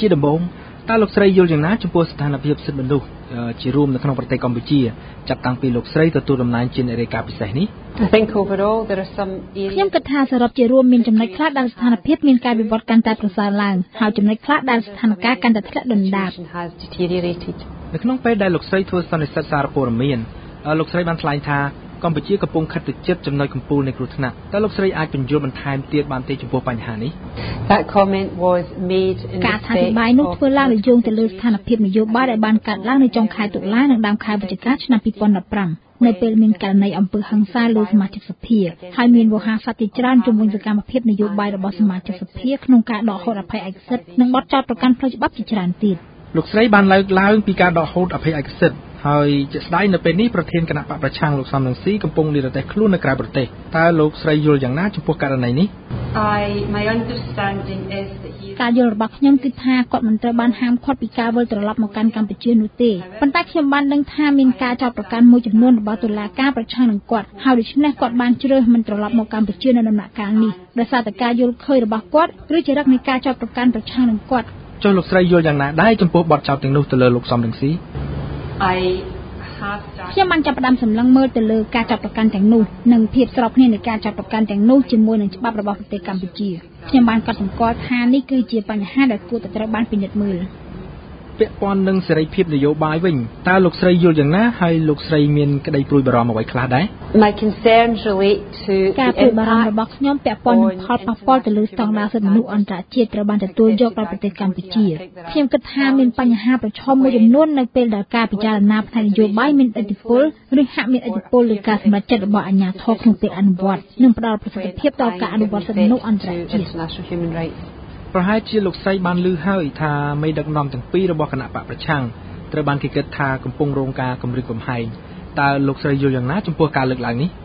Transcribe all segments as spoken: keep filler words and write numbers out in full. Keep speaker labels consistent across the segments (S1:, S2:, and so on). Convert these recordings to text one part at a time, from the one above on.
S1: ជាដំបូងតើលោកស្រីយល់យ៉ាងណាចំពោះស្ថានភាពសិទ្ធិមនុស្សជារួមនៅក្នុងប្រទេសកម្ពុជាចាប់តាំងពីលោកស្រីទទួលតំណែងជាអ្នករាយការណ៍ពិសេសនេះ
S2: I think overall there are some areas ខ្ញុំគិតថាសរុបជារួមមានចំណុចខ្លះដែលស្ថានភាពមានការវិវត្តកាន់តែប្រសើរឡើងហើយចំណុចខ្លះដែលស្ថានភាពកាន់តែធ្លាក់ដុនដាប
S1: នៅក្នុងពេលដែលលោកស្រីធ្វើសន្និសីទសារព័ត៌មានលោកស្រីបានថ្លែងថាកម្ពុជាកំពុងខិតទៅជិតចំណុចកំពូលនៃគ្រោះថ្នាក់តើលោកស្រីអាចបញ្យល់បន្ថែមទៀតបានទេចំពោះបញ្ហានេះ
S2: That comment was made in the
S1: ការអធិប្បាយនោះធ្វើឡើងដោយយោងទៅលើស្ថានភាពនយោបាយដែលបានកើតឡើងនៅចុងខែតុលានិងដើមខែវិច្ឆិកាឆ្នាំពីរពាន់ដប់ប្រាំនៅពេលមានករណីអំពើហិង្សាលើសមាជិកសភាហើយមានវោហារស័ព្ទជាច្រើនជំវិញសកម្មភាពនយោបាយរបស់សមាជិកសភាក្នុងការដកហូតអភ័យឯកសិទ្ធិនិងបទចោទប្រកាន់ផ្លូវច្បាប់ជាច្រើនទៀតលោកស្រីបានលើកឡើងពីការដកហូតអភ័យឯកសិទ្ធិហើយជាស្ដាយនៅពេលនេះប្រធានគណៈបកប្រឆាំងលោកសំរងស៊ីកំពុងនិរទេសខ្លួននៅក្រៅប្រទេសតើលោកស្រីយល់យ៉ាងណាចំពោះករណីនេះ
S2: I my understanding is that he
S1: ការយល់របស់ខ្ញុំគឺថាគាត់មិនត្រូវបានហាមឃាត់ពីការវិលត្រឡប់មកកាន់កម្ពុជានោះទេប៉ុន្តែខ្ញុំបានដឹងថាមានការចោទប្រកាន់មួយចំនួនរបស់តុលាការប្រឆាំងនឹងគាត់ហើយដូច្នេះគាត់បានជ្រើសមិនត្រឡប់មកកម្ពុជានៅដំណាក់កាលនេះដោយសារតែការយល់ឃើញរបស់គាត់ឬចរិតនៃការចោទប្រកាន់ប្រឆាំងនឹងគាត់ចុះលោកស្រីយល់យ៉ាងណាដែរចំពោះបទចោទទាំងនោះទៅលើលោកសំរងស៊ី
S2: I
S1: ខ្ញុំបានចាប់ផ្ដើមសម្លឹងមើលទៅលើការចាប់ប្រកាន់ទាំងនោះនិងភាពស្របគ្នានៃការចាប់ប្រកាន់ទាំងនោះជាមួយនឹងច្បាប់របស់ប្រទេសកម្ពុជាខ្ញុំបានកត់សម្គាល់ថានេះគឺជាបញ្ហាដែលគួរតែត្រូវបានពិនិត្យមើលពាក់ព័ន្ធនឹងសេរីភាពនយោបាយវិញតើលោកស្រីយល់យ៉ាងណាហើយលោកស្រីមានក្តីព្រួយបារម្ភអ្វីខ្លះដែរ
S2: My concerns relate to
S1: ការព្រួយបារម្ភរបស់ខ្ញុំពាក់ព័ន្ធនឹងផលប៉ះពាល់ទៅលើស្តង់ដារសិទ្ធិមនុស្សអន្តរជាតិត្រូវបានទទួលយកដោយប្រទេសកម្ពុជាខ្ញុំគិតថាមានបញ្ហាប្រឈមមួយចំនួននៅពេលដែលការពិចារណាផ្នែកនយោបាយមានឥទ្ធិពលឬហាក់មានឥទ្ធិពលលើការសម្រេចចិត្តរបស់អាជ្ញាធរក្នុងពេលអនុវត្តនិងផ្ដល់ប្រសិទ្ធភាពដល់ការអនុវត្តសិទ្ធិមនុស្សអន្តរជាតិប្រហែលជាលោកស្រីបានឮហើយថាមេដឹកនាំទាំងពីររបស់គណៈបកប្រឆាំងត្រូវបានគេគិតថាកំពុងរងការគំរាមកំហែងតើលោកស្រីយល់យ៉ាងណាចំពោះការលើកឡើងនេះ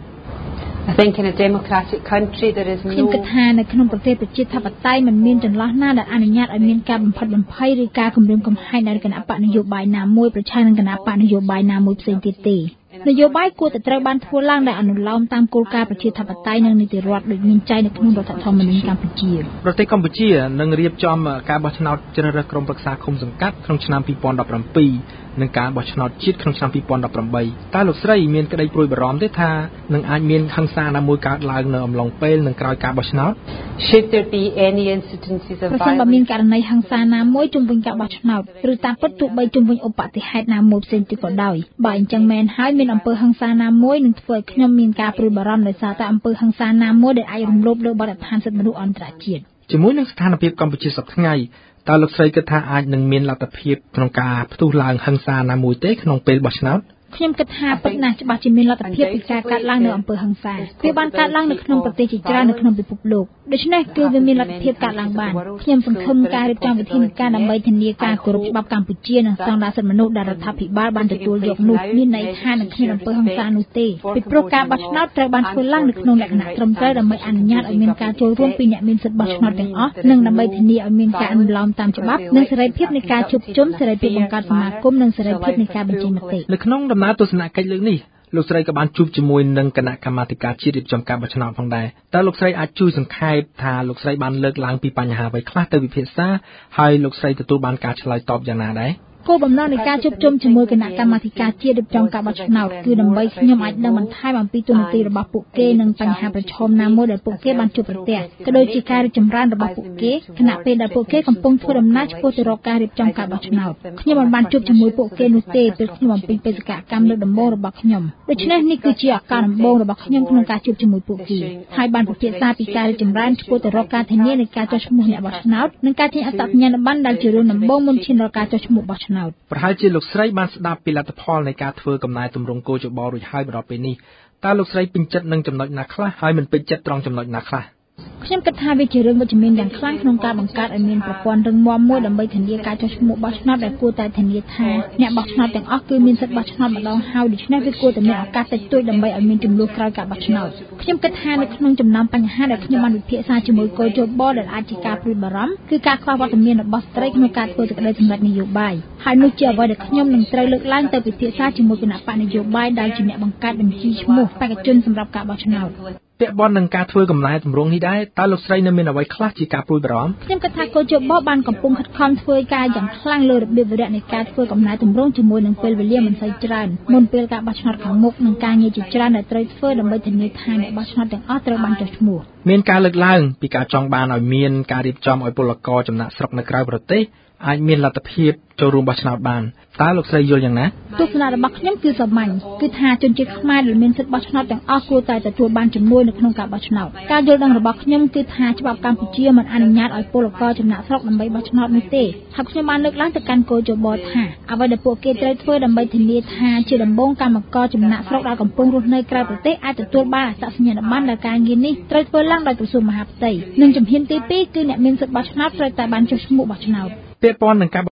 S2: I think in a democratic country there is no
S1: ខ្ញុំគិតថានៅក្នុងប្រទេសប្រជាធិបតេយ្យមិនមានចន្លោះណាដែលអនុញ្ញាតឲ្យមានការបំផិតបំភ័យឬការគំរាមកំហែងដល់គណៈបកនយោបាយណាមួយប្រឆាំងនឹងគណៈបកនយោបាយណាមួយផ្សេងទៀតទេនយោបាយគួរតែត្រូវបានធ្វើឡើងដោយអនុលោមតាមគោលការណ៍ប្រជាធិបតេយ្យនិងនីតិរដ្ឋដូចមានចែងនៅក្នុងរដ្ឋធម្មនុញ្ញកម្ពុជាប្រទេសកម្ពុជានឹងរៀបចំការបោះឆ្នោតជ្រើសរើសក្រុមប្រឹក្សាឃុំសង្កាត់ក្នុងឆ្នាំពីរពាន់ដប់ប្រាំពីរនិងការបោះឆ្នោតជាតិក្នុងឆ្នាំពីរពាន់ដប់ប្រាំបីតើលោកស្រីមានក្តីព្រួយបារម្ភទេថានឹងអាចមានហិង្សាណាមួយកើតឡើងនៅអំឡុងពេលនិងក្រោយការបោះឆ្នោត
S2: Should there be any incidences of
S1: ប្រសិនបើមានករណីហិង្សាណាមួយជុំវិញការបោះឆ្នោតឬតាមពិតទោះបីជុំវិញឧបទ្ទហេតុណាមួយផ្សេងទៀតក៏ដោយបើអញ្ចឹងមែនហើយមានអំពើហិង្សាណាមួយនឹងធ្វើឲ្យខ្ញុំមានការព្រួយបារម្ភដោយសារតែអំពើហិង្សាណាមួយដែលអាចរំលោភលើបទដ្ឋានសិទ្ធិមនុស្សអន្តរជាតិជាមួយនឹងស្ថានភាពកម្ពុជាសប្តាហ៍ថ្ងៃតើលោកស្រីគិតថាអាចនឹងមានលទ្ធភាពក្នុងការផ្ទុះឡើងហិង្សាណាមួយទេក្នុងពេលបោះឆ្នោតខ្ញុំគិតថាពិតណាស់ច្បាស់ជាមានលទ្ធភាពពីការកើតឡើងនៅអំពើហិង្សាវាបានកើតឡើងនៅក្នុងប្រទេសជាច្រើននៅក្នុងពិភពលោកដូច្នេះគឺវាមានលទ្ធភាពកើតឡើងបានខ្ញុំសង្ឃឹមការរៀបចំវិធានការដើម្បីធានាការគោរពច្បាប់កម្ពុជានិងស្តង់ដារសិទ្ធិមនុស្សដែលរដ្ឋាភិបាលបានទទួលយកនោះមានន័យថានឹងគ្មានអំពើហិង្សានោះទេពីព្រោះការបោះឆ្នោតត្រូវបានធ្វើឡើងនៅក្នុងលក្ខណៈត្រឹមត្រូវដើម្បីអនុញ្ញាតឲ្យមានការចូលរួមពីអ្នកមានសិទ្ធិបោះឆ្នោតទាំងអស់និងដើម្បីធានាឲ្យមានការអនុលោមតាមច្បាប់និងសេរីភាពនៃការជួបជុំសេរីភាពបង្កើតសមាគមនិងសេរីភាពនៃការបញ្ចេញមតិនៅក្នុងដំណើរទស្សនកិច្ចលើកនេះលោកស្រីក៏បានជួបជាមួយនឹងគណៈកម្មាធិការជាតិរៀបចំការបោះឆ្នោតផងដែរតើលោកស្រីអាចជួយសង្ខេបថាលោកស្រីបានលើកឡើងពីបញ្ហាអ្វីខ្លះទៅវិភាសាហើយលោកស្រីទទួលបានការឆ្លើយតបយ៉ាងណាដែរគោលបំណងនៃការជួបជុំជាមួយគណៈកម្មាធិការជាតិរៀបចំការបោះឆ្នោតគឺដើម្បីខ្ញុំអាចដឹងបន្ថែមអំពីទូនាទីរបស់ពួកគេនិងបញ្ហាប្រឈមណាមួយដែលពួកគេបានជួបប្រទះក៏ដូចជាការរីកចម្រើនរបស់ពួកគេខណៈពេលដែលពួកគេកំពុងធ្វើដំណើរឆ្ពោះទៅរកការរៀបចំការបោះឆ្នោតខ្ញុំមិនបានជួបជាមួយពួកគេនោះទេពេលខ្ញុំបំពេញបេសកកម្មលើដំបូងរបស់ខ្ញុំដូច្នេះនេះគឺជាឱកាសដំបូងរបស់ខ្ញុំក្នុងការជួបជាមួយពួកគេហើយបានពិភាក្សាពីការរីកចម្រើនឆ្ពោះទៅរកការធានានៃការចុះឈ្មោះអ្នកបោះឆ្នោតនិងការចេញអត្តសញ្ញាណប័ណ្ណដែលជារឿងដំបូងមុនឈានដល់ការចុះឈ្មោះបោះឆ្នោតប្រហែលជាលោកស្រីបានស្ដាប់ពីលទ្ធផលនៃការធ្វើកំណែទម្រង់គោលយោបល់រួចហើយមកដល់ពេលនេះតើលោកស្រីពេញចិត្តនឹងចំណុចណាខ្លះហើយមិនពេញចិត្តត្រង់ចំណុចណាខ្លះខ្ញុំគិតថាវាជារឿងវិជ្ជមានយ៉ាងខ្លាំងក្នុងការបង្កើតឲ្យមានប្រព័ន្ធរឹងមាំមួយដើម្បីធានាការចុះឈ្មោះបោះឆ្នោតដែលគួរតែធានាថាអ្នកបោះឆ្នោតទាំងអស់គឺមានសិទ្ធិបោះឆ្នោតម្ដងហើយដូច្នេះវាគួរតែមានឱកាសតិចតួចដើម្បីឲ្យមានចំនួនក្រោយការបោះឆ្នោតខ្ញុំគិតថានៅក្នុងចំណោមបញ្ហាដែលខ្ញុំបានវិភាគជាមួយគោលយោបល់ដែលអាចជាការព្រួយបារម្ភគឺការខ្វះវត្តមានរបស់ស្ត្រីក្នុងការធ្វើសេចក្តីសម្រេចនយោបាយហើយនោះជាអ្វីដែលខ្ញុំនឹងត្រូវលើកឡើងទៅពិភាក្សាជាមួយគណៈបកនយោបាយដែលជាអ្នកបង្កើតបញ្ជីឈ្មោះបេក្ខជនសម្រាប់ការបោះឆ្នោត
S3: ពាក់ព័ន្ធនឹងការធ្វើកំណែតម្រង់នេះដែរតើលោកស្រីនៅមានអ្វីខ្លះជាការព្រួយបារម្ភ
S1: ខ្ញុំគិតថាកោជបបានកំពុងខិតខំធ្វើការយ៉ាងខ្លាំងលើរបៀបវិរៈនៃការធ្វើកំណែតម្រង់ជាមួយនឹងពេលវេលាមិនសូវច្រើនមុនពេលការបោះឆ្នោតខាងមុខនិងការងារជាច្រើនដែលត្រូវធ្វើដើម្បីធានាថាអ្នកបោះឆ្នោតទាំងអស់ត្រូវបានចុះឈ្មោះ
S3: មានការលើកឡើងពីការចង់បានឲ្យមានការរៀបចំឲ្យពលករចំណាក់ស្រុកនៅក្រៅប្រទេសអាចមានលទ្ធភាពចូលរួមបោះឆ្នោតបានតើលោកស្រីយល់យ៉ាងណា
S1: ទស្សនៈរបស់ខ្ញុំគឺសាមញ្ញគឺថាជនជាតិខ្មែរដែលមានសិទ្ធិបោះឆ្នោតទាំងអស់គួរតែទទួលបានជំនួយនៅក្នុងការបោះឆ្នោតការយល់ដឹងរបស់ខ្ញុំគឺថាច្បាប់កម្ពុជាមិនអនុញ្ញាតឲ្យពលករចំណាក់ស្រុកដើម្បីបោះឆ្នោតនោះទេហើយខ្ញុំបានលើកឡើងទៅកាន់គោជបថាអ្វីដែលពួកគេត្រូវធ្វើដើម្បីធានាថាជាដំបូងកម្មករចំណាក់ស្រុកដែលកំពុងរស់នៅក្រៅប្រទេសអាចទទួលបានអត្តសញ្ញាណប័ណ្ណដែលការងារនេះត្រូវធ្វើឡើងដោយក្រសួងមហាផ្ទៃនិងជំហានទីពីរគឺអ្នកមានសិទ្ធិបោះឆ្នោតត្រូវតែបានចុះឈ្មោះបោះឆ្នោត
S3: ពាក់ព័ន្ធនឹងការ